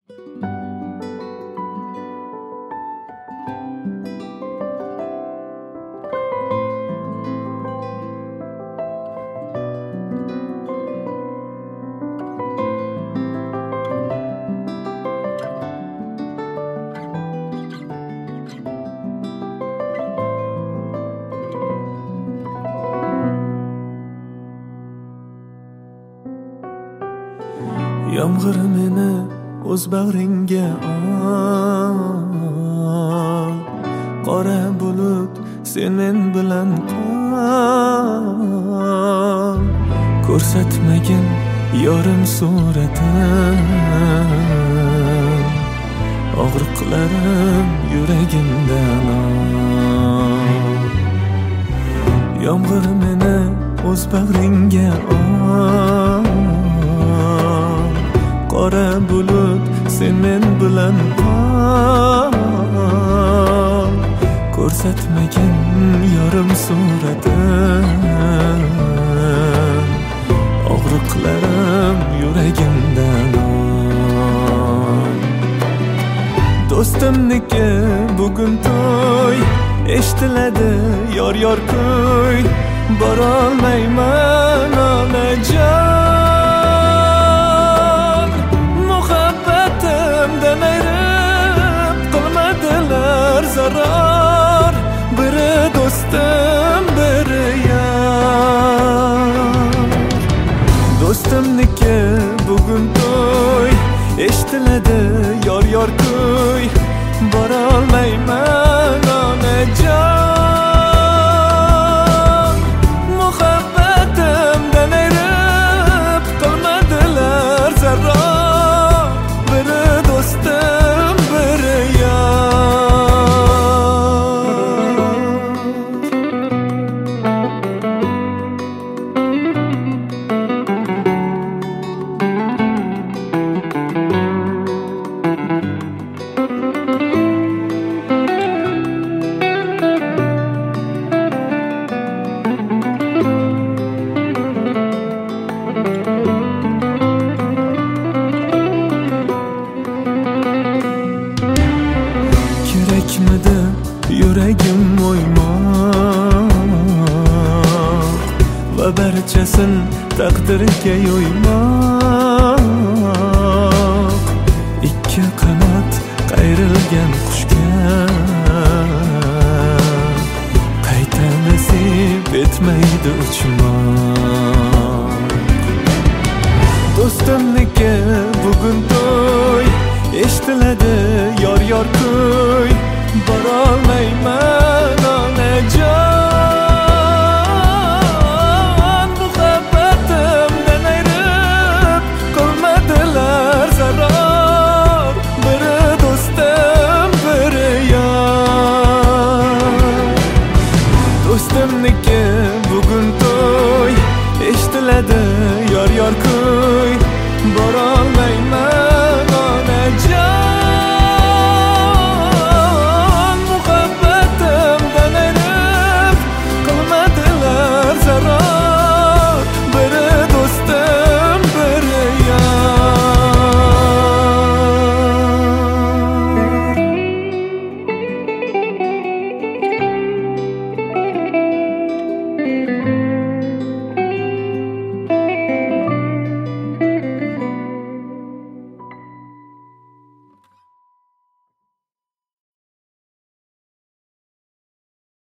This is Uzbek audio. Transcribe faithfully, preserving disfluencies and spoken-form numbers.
Yomg'ir meni o'z bag'ringga ol, qora bulut sen men bilan qol. Ko'rsatmagin yorim suratin, og'riqlarim yuragimdan ol. Yomg'ir meni o'z bag'ringga ol, qora bulut sen men bilan qol. Ko'rsatmagin yorim suratin, og'riqlarim yuragimdan ol. Do'stimniki bugun to'y, eshitiladi yor yor kuy. Borolmayman onajon, muhabbatimdan ayrib qilmadilar zarar. Biri do'stim biri yar. Do'stimniki bugun to'y, eshitiladi yor yor kuy. Borolmayman onajon, muhabbatimdan ayrib qilmadilar zarar. Biri do'stim biri yar. Kerakmidi yuragim o'ymoq va barchasin taqdirga yo'ymoq. Ikki qanot qayrilgan qushga qayta nasib etmaydi uchmoq. Do'stimniki bugun to'y, eshitiladi yor yor kuy. Borolmayman